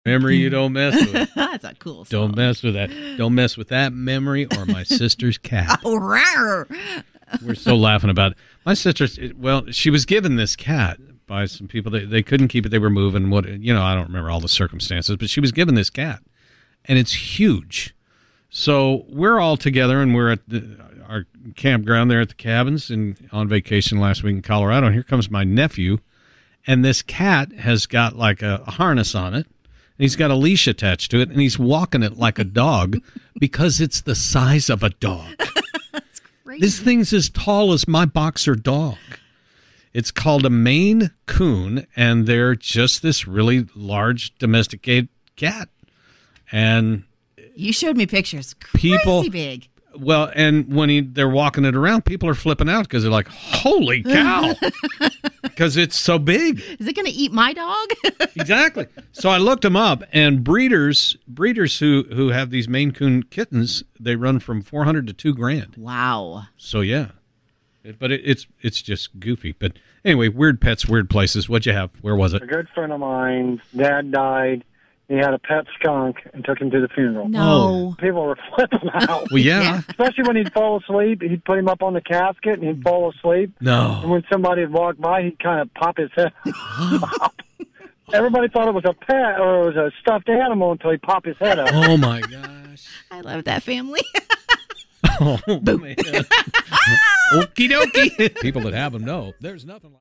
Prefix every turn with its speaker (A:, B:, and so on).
A: Memory you don't mess with.
B: That's a cool song.
A: Don't mess with that. Don't mess with that memory or my sister's cat.
B: Oh, rawr.
A: We're still laughing about it. My sister, well, she was given this cat by some people. They couldn't keep it. They were moving. I don't remember all the circumstances, but she was given this cat, and it's huge. So we're all together, and we're at our campground there at the cabins and on vacation last week in Colorado. And here comes my nephew, and this cat has got like a harness on it. And he's got a leash attached to it, and he's walking it like a dog because it's the size of a dog.
B: That's crazy.
A: This thing's as tall as my boxer dog. It's called a Maine Coon, and they're just this really large domesticated cat. And
B: you showed me pictures. Crazy big.
A: Well, and when they're walking it around, people are flipping out because they're like, holy cow, because it's so big.
B: Is it going to eat my dog?
A: Exactly. So I looked them up, and breeders who have these Maine Coon kittens, they run from $400 to $2,000.
B: Wow.
A: So yeah, but it's just goofy. But anyway, weird pets, weird places. What'd you have? Where was it?
C: A good friend of mine's dad died. He had a pet skunk and took him to the funeral.
B: No.
C: People were flipping out.
A: Well, yeah.
C: Especially when he'd fall asleep. He'd put him up on the casket and he'd fall asleep.
A: No.
C: And when somebody would walk by, he'd kind of pop his head up. Everybody thought it was a pet or it was a stuffed animal until he popped his head up.
A: Oh, my gosh.
B: I love that family.
A: Oh, man. Okie dokie. People that have them know there's nothing like